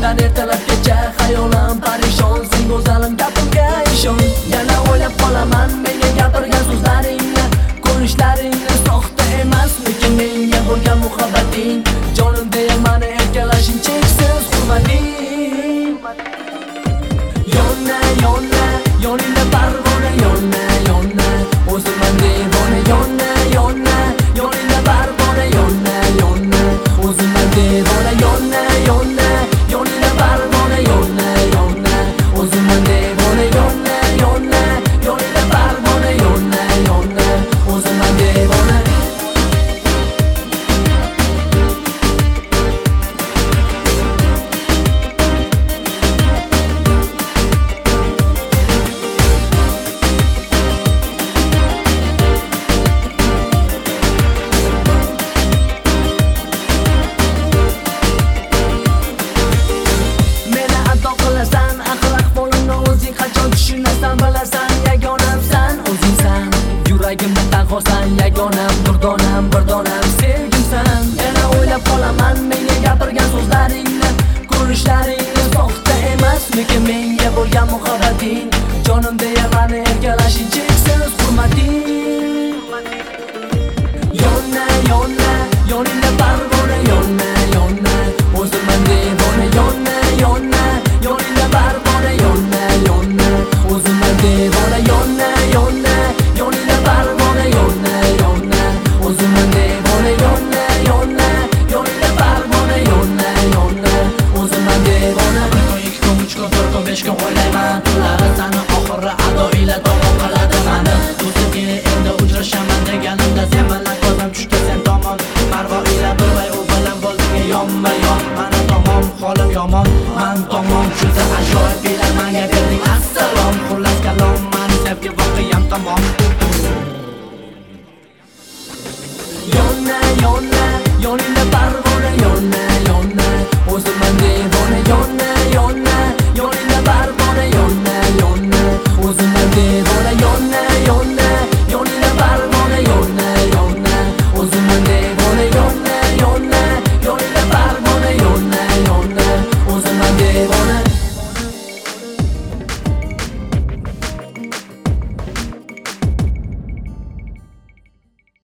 Tundan ertalabgacha xayolim parishon, sen go'zalim gapimga ishon. Yana o'ylab qolaman menga gapirgan so'zlaringni, ko'rishlaringni soxta emasmikin menga bo'lgan muhabbating. Jonim deya mani erkalashing cheksiz hurmating. Yonna yonna yoningda parvona, yonna yonna o'zimman devona, yonna yonna yoningda parvona, yonna yonna o'zimman devona, yonna yonna yoningda parvona, yonna yonna o'zimman devona, yonna yonna yoningda parvona, yonna yonna o'zimman devona. Bilasan yagonamsan o'zingsan, yuragimda tanhosan, yagonam bir donam sevgimsan. Yana o'ylab qolaman menga gapirgan so'zlaringni, ko'rishlaringni soxta emasmikin menga bo'lgan muhabbating. Jonim deya mani erkalashing cheksiz hurmating. Yonna yonna yoningda parvona, yonna yonna o'zimman devona, yonna yonna yoningda parvona, yonna yonna o'zimman devona, yonna yonna yoningda parvona, yonna yonna o'zimman devona, yonna yonna yoningda parvona, yonna yonna o'zimman devona. 1 kun 2 kun 3 kun 4 kun 5 kun